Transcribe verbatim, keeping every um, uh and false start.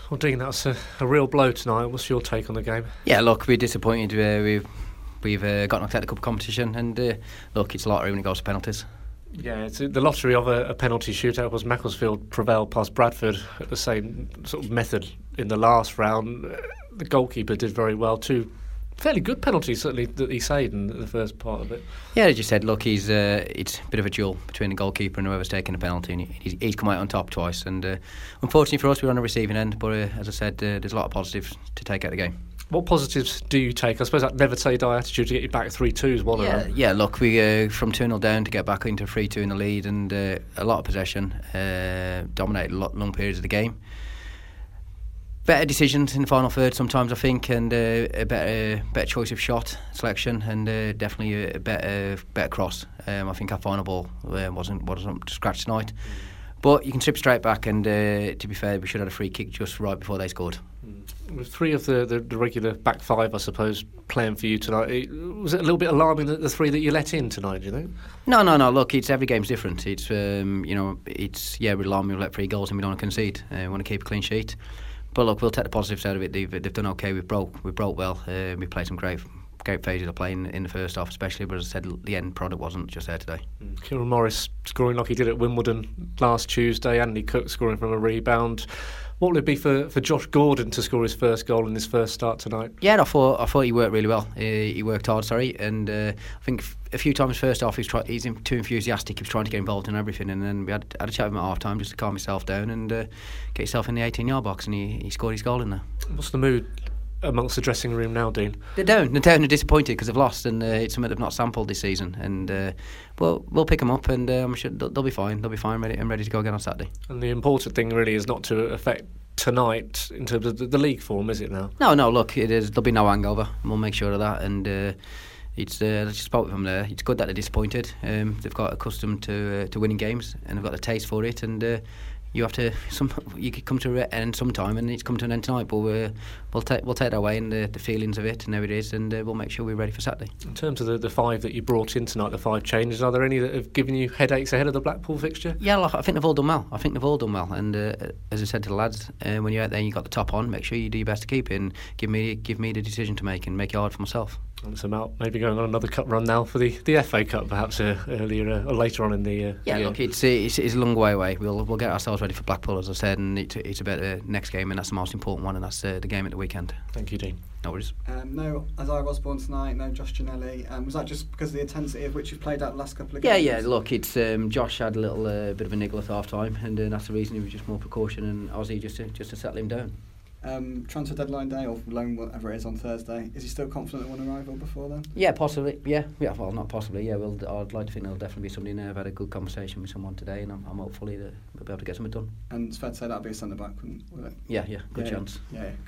Well, Dean, that's a, a real blow tonight. What's your take on the game? Yeah, look, we're disappointed. Uh, we've we've uh, got knocked out of the cup competition, and uh, look, it's a lottery when it goes to penalties. Yeah, it's the lottery of a, a penalty shootout was Macclesfield prevailed past Bradford at the same sort of method in the last round. The goalkeeper did very well too. Fairly good penalties, certainly, that he saved in the first part of it. Yeah, as you said, look, he's uh, it's a bit of a duel between the goalkeeper and whoever's taking the penalty, and he's, he's come out on top twice. And uh, unfortunately for us, we're on the receiving end, but uh, as I said, uh, there's a lot of positives to take out of the game. What positives do you take? I suppose that never say die attitude to get you back three two is one yeah, of them. Yeah, look, we uh, from two nil down to get back into three two in the lead, and uh, a lot of possession, uh, dominated lot, long periods of the game. Better decisions in the final third sometimes, I think, and uh, a better better choice of shot selection, and uh, definitely a better better cross. Um, I think our final ball uh, wasn't wasn't up to scratch tonight, but you can strip straight back, and uh, to be fair, we should have had a free kick just right before they scored. With three of the, the, the regular back five, I suppose, playing for you tonight, was it a little bit alarming that the three that you let in tonight, do you think? No, no, no. Look, it's every game's different. It's um, you know, it's yeah, we're alarming. We let three goals and we don't want to concede. Uh, we want to keep a clean sheet. But look, we'll take the positives out of it. They've, they've done okay. We broke, we broke well. Uh, we played some great, great phases of play in, in the first half, especially. But as I said, the end product wasn't just there today. Mm. Kieran Morris scoring like he did at Wimbledon last Tuesday. Andy Cook scoring from a rebound. What will it be for, for Josh Gordon to score his first goal in his first start tonight? Yeah, I thought I thought he worked really well. Uh, he worked hard, sorry, and uh, I think a few times first off he's, try, he's too enthusiastic. He was trying to get involved in everything, and then we had, had a chat with him at half time just to calm himself down and uh, get himself in the eighteen yard box, and he, he scored his goal in there. What's the mood amongst the dressing room now, Dean? They're down. They're down. They're disappointed because they've lost, and uh, it's something they've not sampled this season. And uh, well, we'll pick them up, and uh, I'm sure they'll, they'll be fine. They'll be fine, ready and ready to go again on Saturday. And the important thing really is not to affect tonight in terms of the, the league form, is it now? No, no. Look, it is. There'll be no hangover. We'll make sure of that. And uh, it's. Uh, I just spoke with them there. It's good that they're disappointed. Um, they've got accustomed to uh, to winning games, and they've got a taste for it. And uh, you have to. Some you could come to an end sometime, and it's come to an end tonight. But we're, we'll take we'll take that away and the, the feelings of it and how it is, and uh, we'll make sure we're ready for Saturday. In terms of the, the five that you brought in tonight, the five changes, are there any that have given you headaches ahead of the Blackpool fixture? Yeah, look, I think they've all done well. I think they've all done well. And uh, as I said to the lads, uh, when you're out there and you got the top on, make sure you do your best to keep it, and give me give me the decision to make and make it hard for myself. And so Mal, maybe going on another cup run now for the, the F A Cup, perhaps uh, earlier uh, or later on in the uh, yeah. The, look, it's, it's it's a long way away. We'll we'll get ourselves ready for Blackpool, as I said, and it's it's about the next game, and that's the most important one, and that's uh, the game at the weekend. Thank you, Dean. No worries. Um, no Isaiah Osborne tonight. No Josh Ginnelly. Um, was that just because of the intensity of which you've played out the last couple of yeah, games? Yeah, yeah. Look, it's um, Josh had a little uh, bit of a niggle at half time, and uh, that's the reason he was just more precaution, and Ozzy just to just to settle him down. Um, transfer deadline day or loan, whatever it is, on Thursday. Is he still confident they want to arrival before then? Yeah, possibly. Yeah, yeah. Well, not possibly. Yeah, well, I'd like to think there'll definitely be somebody in there. I've had a good conversation with someone today, and I'm, I'm hopefully that we'll be able to get something done. And it's fair to say that'll be a centre back, wouldn't it? Yeah, yeah. Good yeah, chance. Yeah. yeah.